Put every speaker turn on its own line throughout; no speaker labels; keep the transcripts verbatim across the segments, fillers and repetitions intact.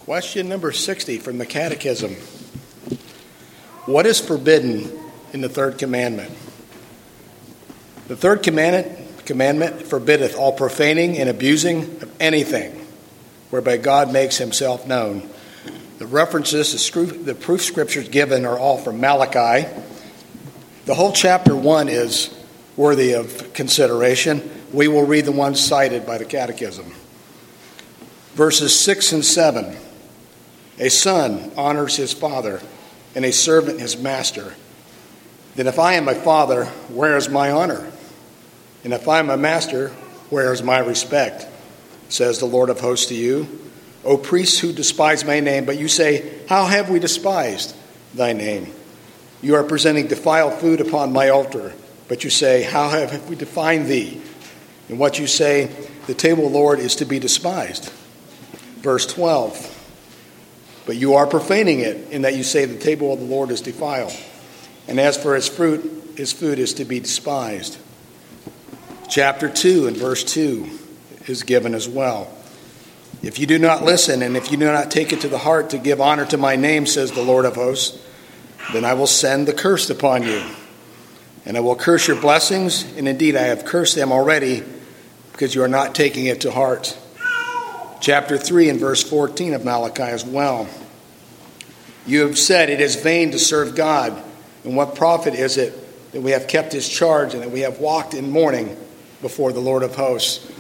Question number sixty from the Catechism. What is forbidden in the third commandment? The third commandment, commandment forbiddeth all profaning and abusing of anything whereby God makes himself known. The references, the, screw, the proof scriptures given are all from Malachi. The whole chapter one is worthy of consideration. We will read the ones cited by the Catechism. Verses six and seven. A son honors his father, and a servant his master. Then if I am my father, where is my honor? And if I am a master, where is my respect? Says the Lord of hosts to you. O priests who despise my name, but you say, how have we despised thy name? You are presenting defiled food upon my altar, but you say, how have we defined thee? And what you say, the table of the Lord is to be despised. Verse twelve. But you are profaning it, in that you say the table of the Lord is defiled. And as for his fruit, his food is to be despised. Chapter two and verse two is given as well. If you do not listen, and if you do not take it to the heart to give honor to my name, says the Lord of hosts, then I will send the curse upon you. And I will curse your blessings, and indeed I have cursed them already, because you are not taking it to heart. Chapter three and verse fourteen of Malachi as well. You have said it is vain to serve God, and what profit is it that we have kept his charge and that we have walked in mourning before the Lord of hosts?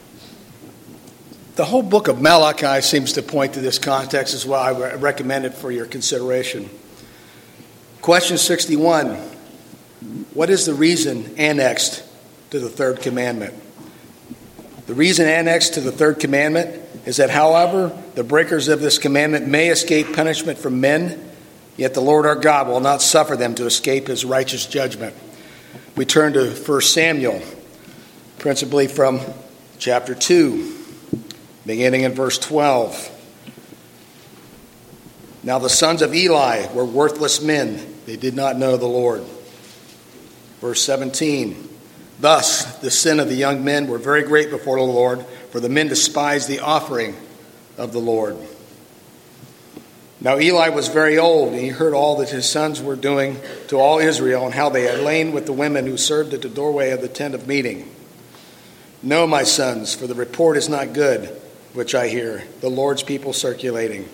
The whole book of Malachi seems to point to this context as well. I recommend it for your consideration. Question sixty-one. What is the reason annexed to the third commandment? The reason annexed to the third commandment is that, however, the breakers of this commandment may escape punishment from men, yet the Lord our God will not suffer them to escape his righteous judgment. We turn to First Samuel, principally from chapter two, beginning in verse twelve. Now the sons of Eli were worthless men. They did not know the Lord. Verse seventeen. Thus the sin of the young men were very great before the Lord, for the men despised the offering of the Lord. Now Eli was very old, and he heard all that his sons were doing to all Israel, and how they had lain with the women who served at the doorway of the tent of meeting. No, my sons, for the report is not good, which I hear, the Lord's people circulating.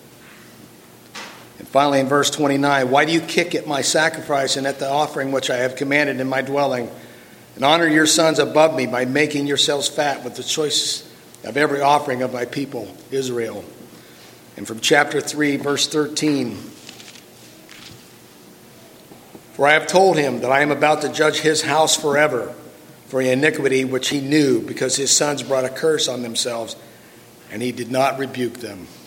And finally in verse twenty-nine, why do you kick at my sacrifice and at the offering which I have commanded in my dwelling? And honor your sons above me by making yourselves fat with the choice of every offering of my people, Israel. And from chapter three, verse thirteen. For I have told him that I am about to judge his house forever for the iniquity which he knew, because his sons brought a curse on themselves, and he did not rebuke them.